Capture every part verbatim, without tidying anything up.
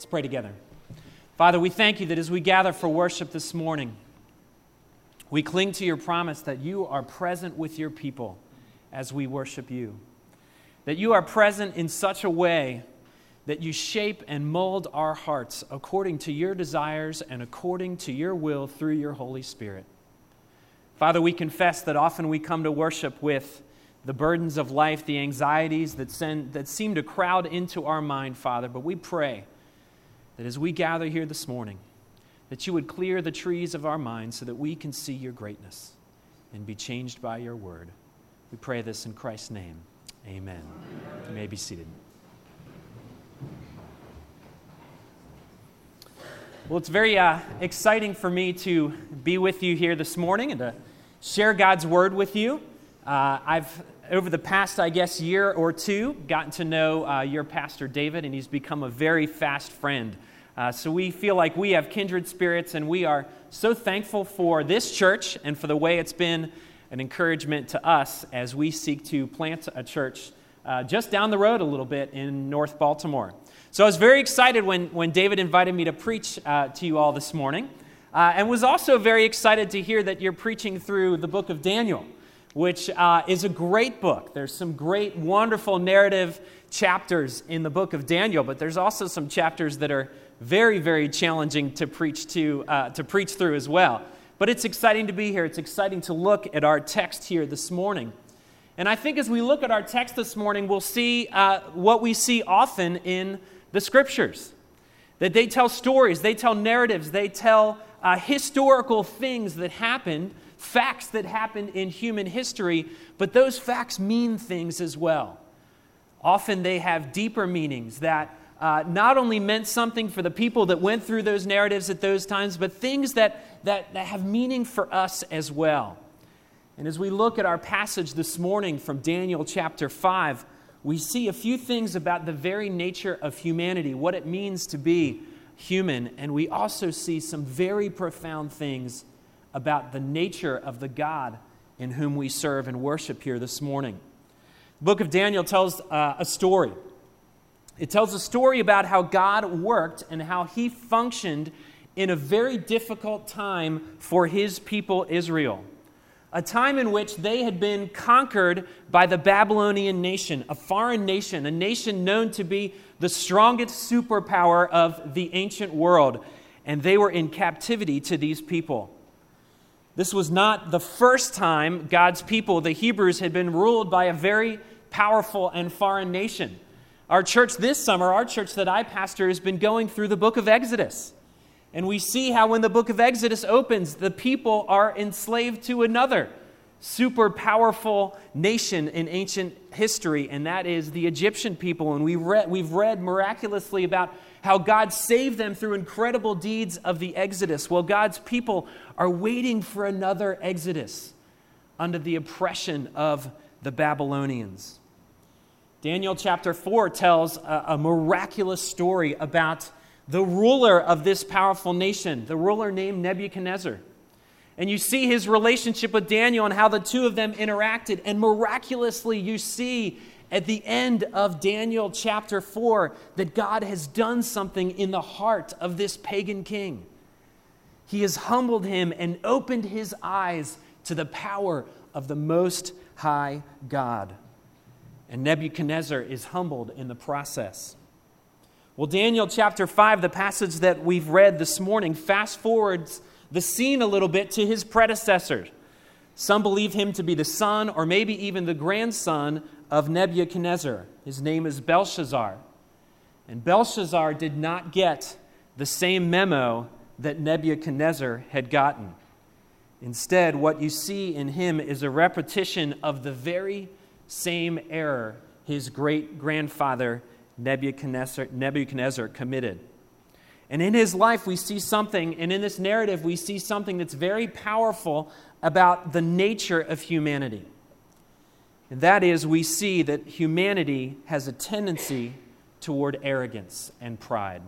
Let's pray together. Father, we thank you that as we gather for worship this morning, we cling to your promise that you are present with your people as we worship you. That you are present in such a way that you shape and mold our hearts according to your desires and according to your will through your Holy Spirit. Father, we confess that often we come to worship with the burdens of life, the anxieties that, send, that seem to crowd into our mind, Father, but we pray that as we gather here this morning, that you would clear the trees of our minds so that we can see your greatness and be changed by your word. We pray this in Christ's name. Amen. Amen. You may be seated. Well, it's very uh, exciting for me to be with you here this morning and to share God's word with you. Uh, I've, over the past, I guess, year or two, gotten to know uh, your pastor, David, and he's become a very fast friend. Uh, so we feel like we have kindred spirits, and we are so thankful for this church and for the way it's been an encouragement to us as we seek to plant a church uh, just down the road a little bit in North Baltimore. So I was very excited when, when David invited me to preach uh, to you all this morning, uh, and was also very excited to hear that you're preaching through the book of Daniel, which uh, is a great book. There's some great, wonderful narrative chapters in the book of Daniel, but there's also some chapters that are very, very challenging to preach to uh, to preach through as well. But it's exciting to be here. It's exciting to look at our text here this morning. And I think as we look at our text this morning, we'll see uh, what we see often in the Scriptures. That they tell stories, they tell narratives, they tell uh, historical things that happened, facts that happened in human history, but those facts mean things as well. Often they have deeper meanings that uh, not only meant something for the people that went through those narratives at those times, but things that, that, that have meaning for us as well. And as we look at our passage this morning from Daniel chapter five, we see a few things about the very nature of humanity, what it means to be human, and we also see some very profound things about the nature of the God in whom we serve and worship here this morning. The book of Daniel tells uh, a story. It tells a story about how God worked and how he functioned in a very difficult time for his people Israel. A time in which they had been conquered by the Babylonian nation, a foreign nation, a nation known to be the strongest superpower of the ancient world, and they were in captivity to these people. This was not the first time God's people, the Hebrews, had been ruled by a very powerful and foreign nation. Our church this summer, our church that I pastor, has been going through the book of Exodus. And we see how when the book of Exodus opens, the people are enslaved to another super powerful nation in ancient history, and that is the Egyptian people. And we read, we've read miraculously about how God saved them through incredible deeds of the Exodus. Well, God's people are waiting for another Exodus under the oppression of the Babylonians. Daniel chapter four tells a, a miraculous story about the ruler of this powerful nation, the ruler named Nebuchadnezzar. And you see his relationship with Daniel and how the two of them interacted. And miraculously, you see at the end of Daniel chapter four that God has done something in the heart of this pagan king. He has humbled him and opened his eyes to the power of the Most High God. And Nebuchadnezzar is humbled in the process. Well, Daniel chapter five, the passage that we've read this morning, fast forwards the scene a little bit to his predecessor. Some believe him to be the son or maybe even the grandson of Nebuchadnezzar. His name is Belshazzar. And Belshazzar did not get the same memo that Nebuchadnezzar had gotten. Instead, what you see in him is a repetition of the very same error his great-grandfather Nebuchadnezzar, Nebuchadnezzar committed. And in his life we see something, and in this narrative we see something that's very powerful about the nature of humanity. And that is, we see that humanity has a tendency toward arrogance and pride.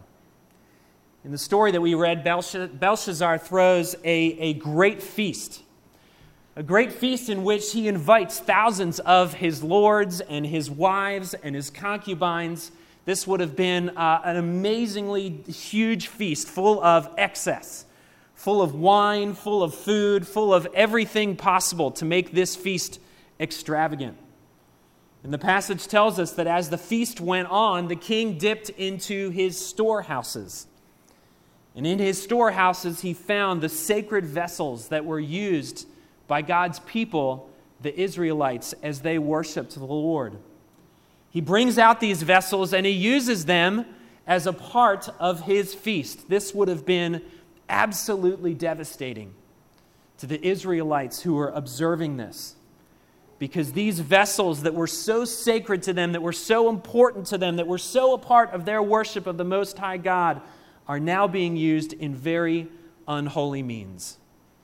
In the story that we read, Belshazzar throws a, a great feast. A great feast in which he invites thousands of his lords and his wives and his concubines This would have been uh, an amazingly huge feast full of excess, full of wine, full of food, full of everything possible to make this feast extravagant. And the passage tells us that as the feast went on, the king dipped into his storehouses. And in his storehouses, he found the sacred vessels that were used by God's people, the Israelites, as they worshiped the Lord. He brings out these vessels and he uses them as a part of his feast. This would have been absolutely devastating to the Israelites who were observing this, because these vessels that were so sacred to them, that were so important to them, that were so a part of their worship of the Most High God, are now being used in very unholy means.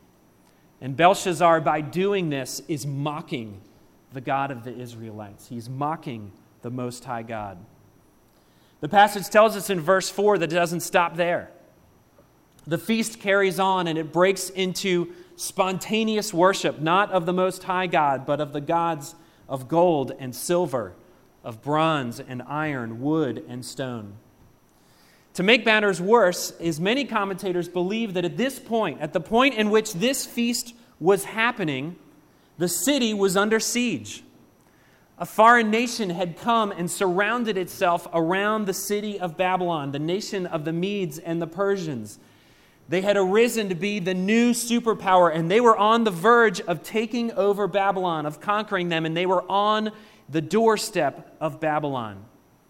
And Belshazzar, by doing this, is mocking the God of the Israelites. He's mocking the Most High God. The passage tells us in verse four that it doesn't stop there. The feast carries on and it breaks into spontaneous worship, not of the Most High God, but of the gods of gold and silver, of bronze and iron, wood and stone. To make matters worse, is many commentators believe that at this point, at the point in which this feast was happening, the city was under siege. A foreign nation had come and surrounded itself around the city of Babylon, the nation of the Medes and the Persians. They had arisen to be the new superpower, and they were on the verge of taking over Babylon, of conquering them, and they were on the doorstep of Babylon.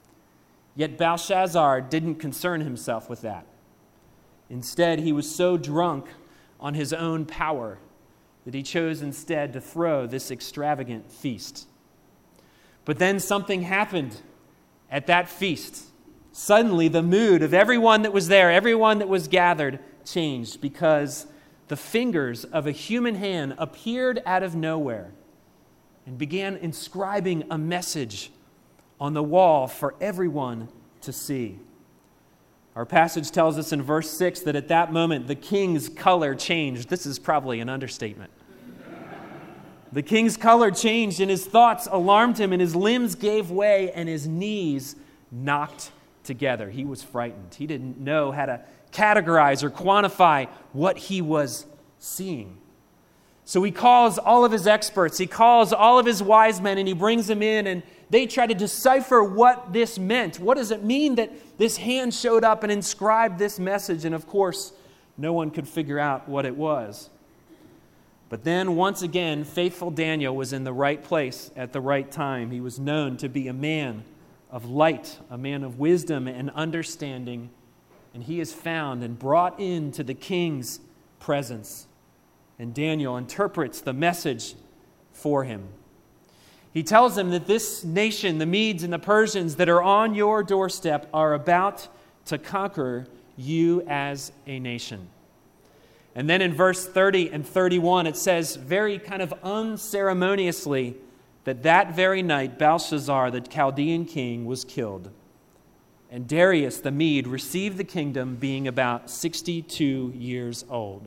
Yet Belshazzar didn't concern himself with that. Instead, he was so drunk on his own power that he chose instead to throw this extravagant feast. But then something happened at that feast. Suddenly, the mood of everyone that was there, everyone that was gathered, changed, because the fingers of a human hand appeared out of nowhere and began inscribing a message on the wall for everyone to see. Our passage tells us in verse six that at that moment the king's color changed. This is probably an understatement. The king's color changed, and his thoughts alarmed him, and his limbs gave way, and his knees knocked together. He was frightened. He didn't know how to categorize or quantify what he was seeing. So he calls all of his experts, he calls all of his wise men, and he brings them in, and they try to decipher what this meant. What does it mean that this hand showed up and inscribed this message? And of course, no one could figure out what it was. But then, once again, faithful Daniel was in the right place at the right time. He was known to be a man of light, a man of wisdom and understanding, and he is found and brought into the king's presence. And Daniel interprets the message for him. He tells him that this nation, the Medes and the Persians that are on your doorstep, are about to conquer you as a nation. And then in verse thirty and thirty-one, it says very kind of unceremoniously that that very night Belshazzar, the Chaldean king, was killed. And Darius the Mede received the kingdom, being about sixty-two years old.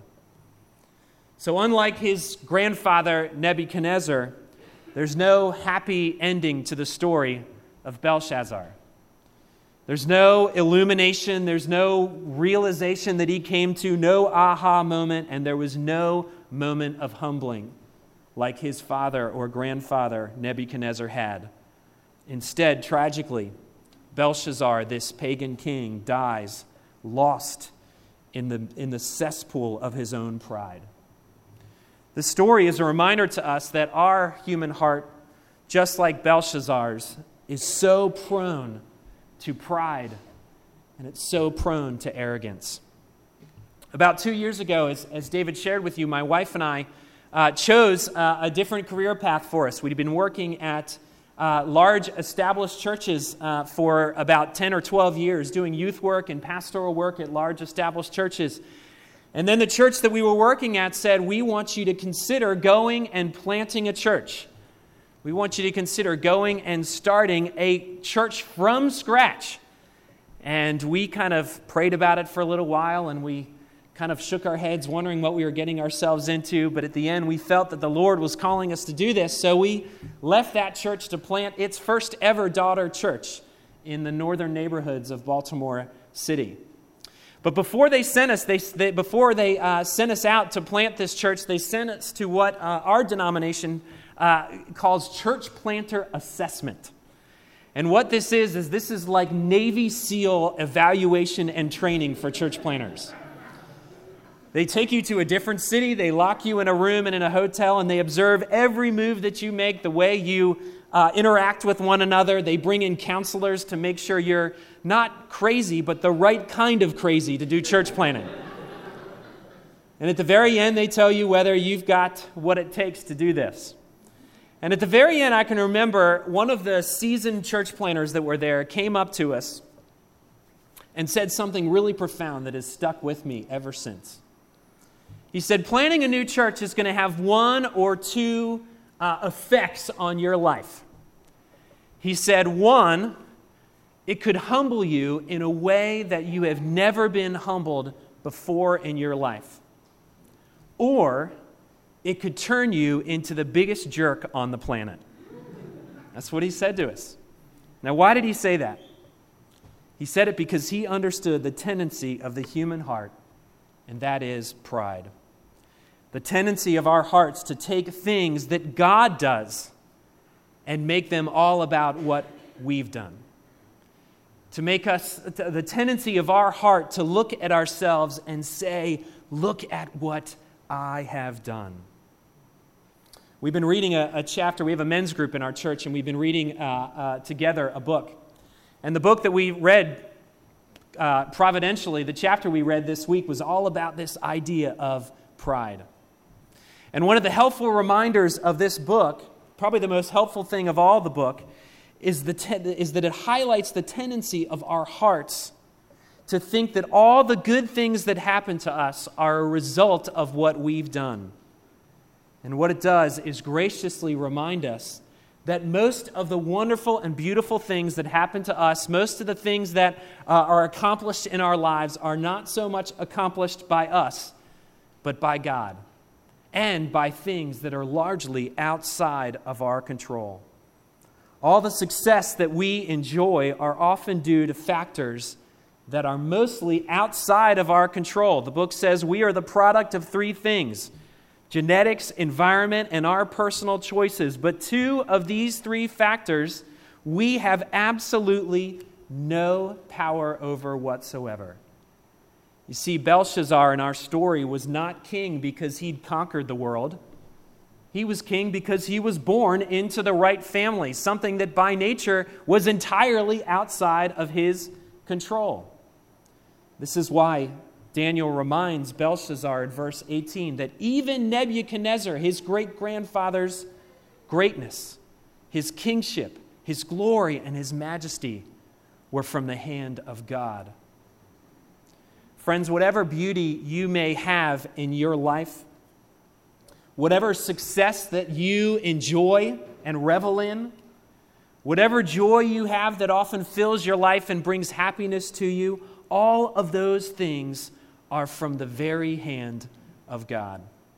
So unlike his grandfather Nebuchadnezzar, there's no happy ending to the story of Belshazzar. There's no illumination, there's no realization that he came to, no aha moment, and there was no moment of humbling like his father or grandfather Nebuchadnezzar had. Instead, tragically, Belshazzar, this pagan king, dies lost in the, in the cesspool of his own pride. The story is a reminder to us that our human heart, just like Belshazzar's, is so prone to pride, and it's so prone to arrogance. About two years ago, as, as David shared with you, my wife and I uh, chose uh, a different career path for us. We'd been working at uh, large established churches uh, for about ten or twelve years, doing youth work and pastoral work at large established churches. And then the church that we were working at said, we want you to consider going and planting a church. We want you to consider going and starting a church from scratch. And we kind of prayed about it for a little while, and we kind of shook our heads wondering what we were getting ourselves into. But at the end, we felt that the Lord was calling us to do this. So we left that church to plant its first ever daughter church in the northern neighborhoods of Baltimore City. But before they sent us, they, they before they uh, sent us out to plant this church, they sent us to what uh, our denomination uh, calls church planter assessment. And what this is, is this is like Navy SEAL evaluation and training for church planters. They take you to a different city, they lock you in a room and in a hotel, and they observe every move that you make, the way you uh, interact with one another. They bring in counselors to make sure you're not crazy, but the right kind of crazy to do church planting. And at the very end, they tell you whether you've got what it takes to do this. And at the very end, I can remember one of the seasoned church planters that were there came up to us and said something really profound that has stuck with me ever since. He said, planting a new church is going to have one or two uh, effects on your life. He said, one, it could humble you in a way that you have never been humbled before in your life. Or it could turn you into the biggest jerk on the planet. That's what he said to us. Now, why did he say that? He said it because he understood the tendency of the human heart, and that is pride. The tendency of our hearts to take things that God does and make them all about what we've done. To make us, the tendency of our heart to look at ourselves and say, look at what I have done. We've been reading a, a chapter, we have a men's group in our church, and we've been reading uh, uh, together a book. And the book that we read uh, providentially, the chapter we read this week, was all about this idea of pride. And one of the helpful reminders of this book, probably the most helpful thing of all the book, is, the te- is that it highlights the tendency of our hearts to think that all the good things that happen to us are a result of what we've done. And what it does is graciously remind us that most of the wonderful and beautiful things that happen to us, most of the things that uh, are accomplished in our lives are not so much accomplished by us, but by God, and by things that are largely outside of our control. All the success that we enjoy are often due to factors that are mostly outside of our control. The book says we are the product of three things: genetics, environment, and our personal choices. But two of these three factors we have absolutely no power over whatsoever. You see, Belshazzar in our story was not king because he'd conquered the world. He was king because he was born into the right family, something that by nature was entirely outside of his control. This is why Daniel reminds Belshazzar in verse eighteen that even Nebuchadnezzar, his great-grandfather's greatness, his kingship, his glory, and his majesty were from the hand of God. Friends, whatever beauty you may have in your life, whatever success that you enjoy and revel in, whatever joy you have that often fills your life and brings happiness to you, all of those things are from the very hand of God.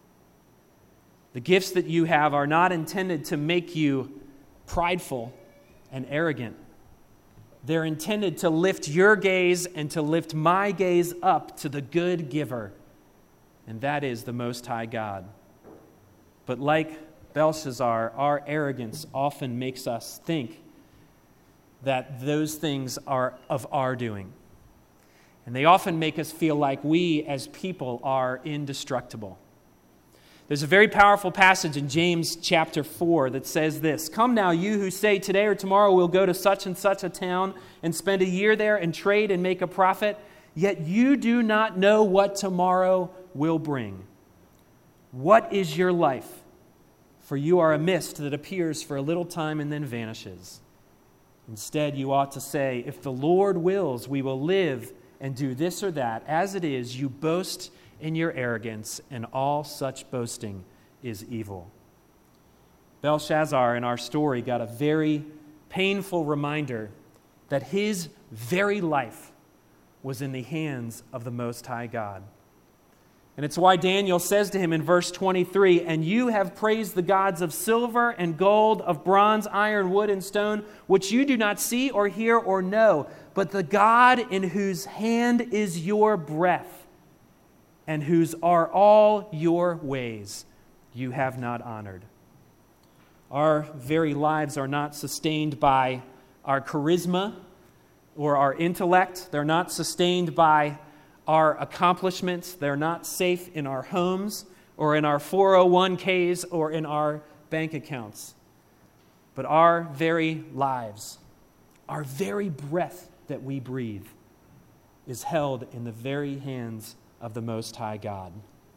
The gifts that you have are not intended to make you prideful and arrogant. They're intended to lift your gaze and to lift my gaze up to the good giver, and that is the Most High God. But like Belshazzar, our arrogance often makes us think that those things are of our doing. And they often make us feel like we as people are indestructible. There's a very powerful passage in James chapter four that says this: "Come now, you who say today or tomorrow we'll go to such and such a town and spend a year there and trade and make a profit, yet you do not know what tomorrow will bring. What is your life? For you are a mist that appears for a little time and then vanishes. Instead, you ought to say, if the Lord wills, we will live and do this or that. As it is, you boast in your arrogance, and all such boasting is evil." Belshazzar in our story got a very painful reminder that his very life was in the hands of the Most High God. And it's why Daniel says to him in verse twenty-three, "And you have praised the gods of silver and gold, of bronze, iron, wood, and stone, which you do not see or hear or know, but the God in whose hand is your breath, and whose are all your ways, you have not honored." Our very lives are not sustained by our charisma or our intellect. They're not sustained by our accomplishments. They're not safe in our homes or in our four oh one k's or in our bank accounts. But our very lives, our very breath that we breathe, is held in the very hands of the Most High God.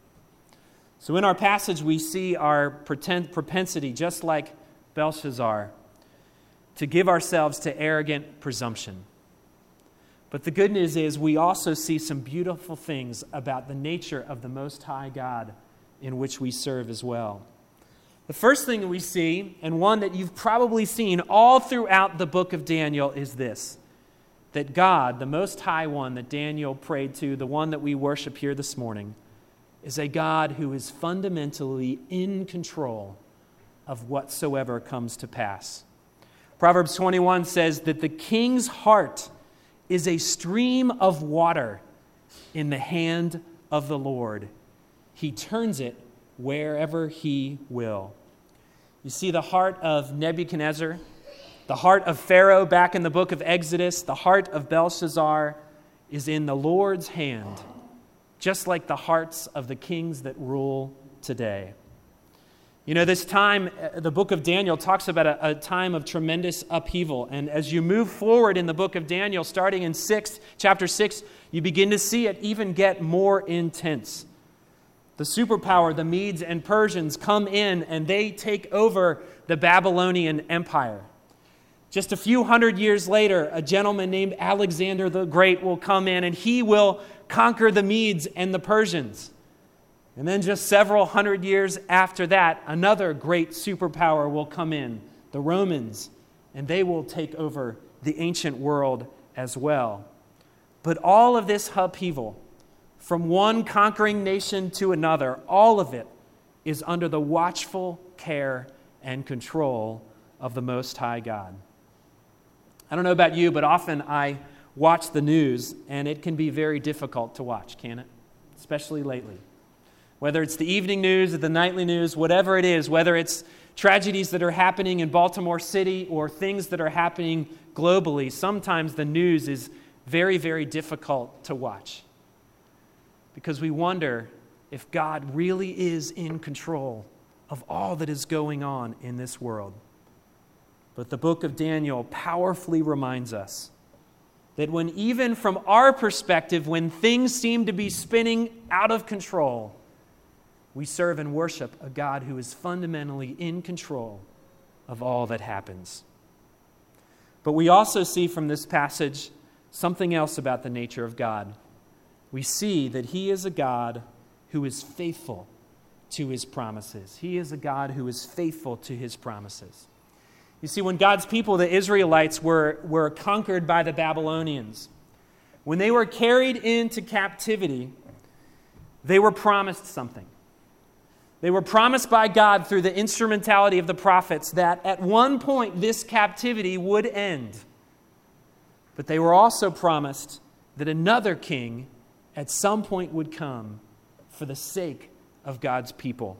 So in our passage, we see our pretend propensity, just like Belshazzar, to give ourselves to arrogant presumption. But the good news is we also see some beautiful things about the nature of the Most High God in which we serve as well. The first thing we see, and one that you've probably seen all throughout the book of Daniel, is this: that God, the Most High One that Daniel prayed to, the one that we worship here this morning, is a God who is fundamentally in control of whatsoever comes to pass. Proverbs twenty-one says that the king's heart is a stream of water in the hand of the Lord. He turns it wherever he will. You see, the heart of Nebuchadnezzar, the heart of Pharaoh back in the book of Exodus, the heart of Belshazzar is in the Lord's hand, just like the hearts of the kings that rule today. You know, this time, the book of Daniel talks about a, a time of tremendous upheaval. And as you move forward in the book of Daniel, starting in six, chapter six, you begin to see it even get more intense. The superpower, the Medes and Persians, come in and they take over the Babylonian Empire. Just a few hundred years later, a gentleman named Alexander the Great will come in and he will conquer the Medes and the Persians. And then just several hundred years after that, another great superpower will come in, the Romans, and they will take over the ancient world as well. But all of this upheaval, from one conquering nation to another, all of it is under the watchful care and control of the Most High God. I don't know about you, but often I watch the news, and it can be very difficult to watch, can it? Especially lately. Whether it's the evening news or the nightly news, whatever it is, whether it's tragedies that are happening in Baltimore City or things that are happening globally, sometimes the news is very, very difficult to watch. Because we wonder if God really is in control of all that is going on in this world. But the book of Daniel powerfully reminds us that when even from our perspective, when things seem to be spinning out of control, we serve and worship a God who is fundamentally in control of all that happens. But we also see from this passage something else about the nature of God. We see that He is a God who is faithful to His promises. He is a God who is faithful to His promises. You see, when God's people, the Israelites, were, were conquered by the Babylonians, when they were carried into captivity, they were promised something. They were promised by God through the instrumentality of the prophets that at one point this captivity would end. But they were also promised that another king at some point would come for the sake of God's people.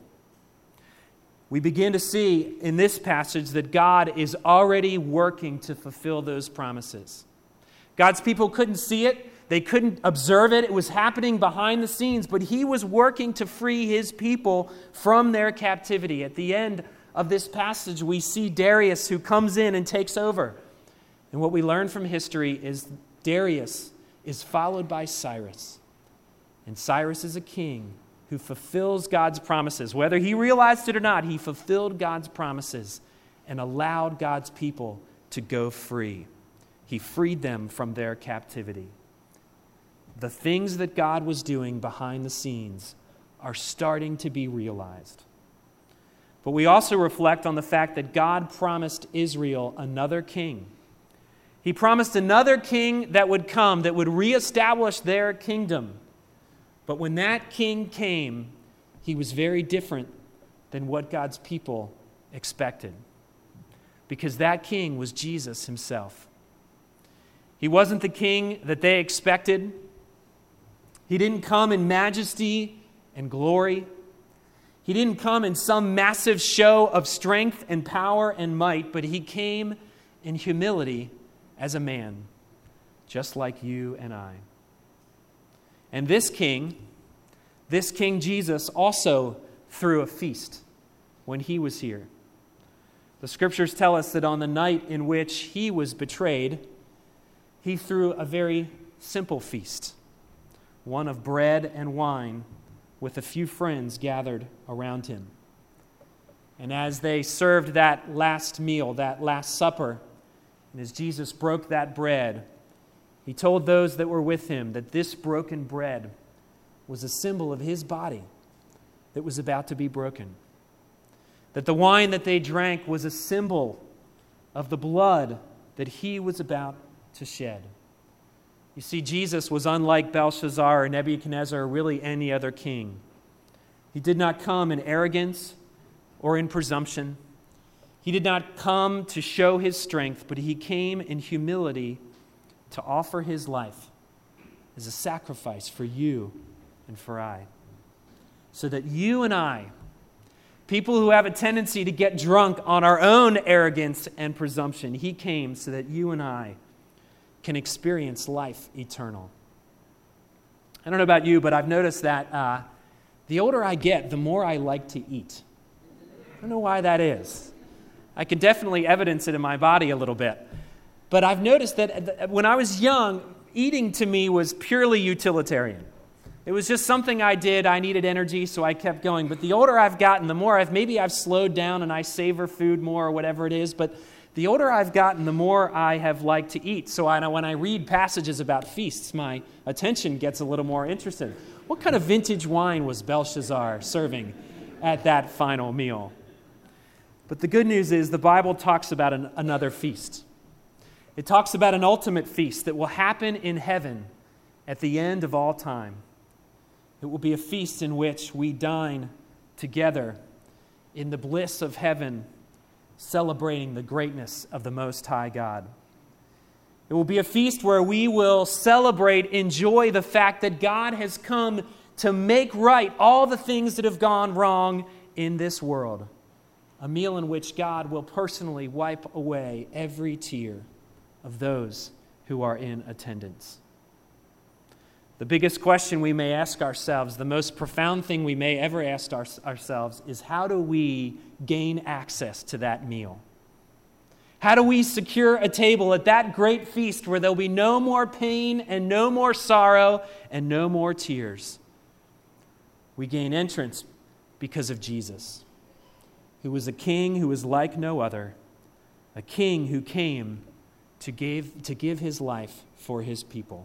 We begin to see in this passage that God is already working to fulfill those promises. God's people couldn't see it. They couldn't observe it. It was happening behind the scenes, but He was working to free His people from their captivity. At the end of this passage, we see Darius who comes in and takes over. And what we learn from history is Darius is followed by Cyrus. And Cyrus is a king who fulfills God's promises. Whether he realized it or not, he fulfilled God's promises and allowed God's people to go free. He freed them from their captivity. The things that God was doing behind the scenes are starting to be realized. But we also reflect on the fact that God promised Israel another king. He promised another king that would come, that would reestablish their kingdom. But when that king came, he was very different than what God's people expected, because that king was Jesus himself. He wasn't the king that they expected. He didn't come in majesty and glory. He didn't come in some massive show of strength and power and might, but he came in humility as a man, just like you and I. And this king, this King Jesus, also threw a feast when he was here. The scriptures tell us that on the night in which he was betrayed, he threw a very simple feast, one of bread and wine with a few friends gathered around him. And as they served that last meal, that last supper, and as Jesus broke that bread, he told those that were with him that this broken bread was a symbol of his body that was about to be broken. That the wine that they drank was a symbol of the blood that he was about to shed. You see, Jesus was unlike Belshazzar or Nebuchadnezzar or really any other king. He did not come in arrogance or in presumption. He did not come to show his strength, but he came in humility to offer his life as a sacrifice for you and for I. So that you and I, people who have a tendency to get drunk on our own arrogance and presumption, he came so that you and I can experience life eternal. I don't know about you, but I've noticed that uh, the older I get, the more I like to eat. I don't know why that is. I can definitely evidence it in my body a little bit. But I've noticed that when I was young, eating to me was purely utilitarian. It was just something I did. I needed energy, so I kept going. But the older I've gotten, the more I've, maybe I've slowed down and I savor food more or whatever it is, but the older I've gotten, the more I have liked to eat. So I, when I read passages about feasts, my attention gets a little more interested. What kind of vintage wine was Belshazzar serving at that final meal? But the good news is the Bible talks about an, another feast. It talks about an ultimate feast that will happen in heaven at the end of all time. It will be a feast in which we dine together in the bliss of heaven, celebrating the greatness of the Most High God. It will be a feast where we will celebrate, enjoy the fact that God has come to make right all the things that have gone wrong in this world. A meal in which God will personally wipe away every tear of those who are in attendance. The biggest question we may ask ourselves, the most profound thing we may ever ask our, ourselves is, how do we gain access to that meal? How do we secure a table at that great feast where there'll be no more pain and no more sorrow and no more tears? We gain entrance because of Jesus, who was a king who was like no other, a king who came to give, to give his life for his people.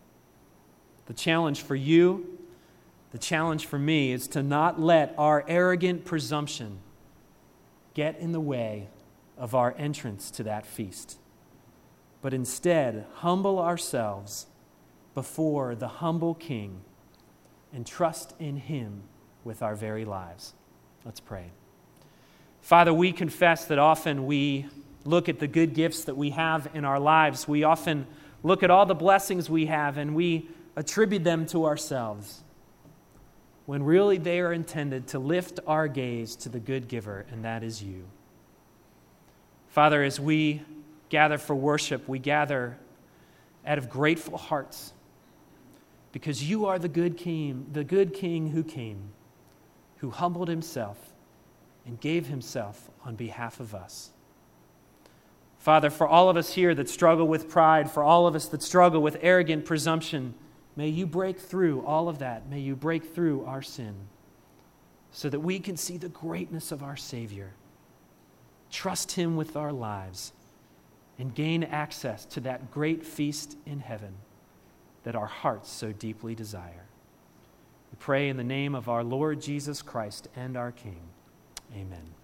The challenge for you, the challenge for me, is to not let our arrogant presumption get in the way of our entrance to that feast, but instead humble ourselves before the humble King and trust in him with our very lives. Let's pray. Father, we confess that often we look at the good gifts that we have in our lives. We often look at all the blessings we have and we attribute them to ourselves, when really they are intended to lift our gaze to the good giver, and that is you. Father, as we gather for worship, we gather out of grateful hearts, because you are the good king, the good king who came, who humbled himself and gave himself on behalf of us. Father, for all of us here that struggle with pride, for all of us that struggle with arrogant presumption, may you break through all of that. May you break through our sin so that we can see the greatness of our Savior, trust him with our lives, and gain access to that great feast in heaven that our hearts so deeply desire. We pray in the name of our Lord Jesus Christ and our King. Amen.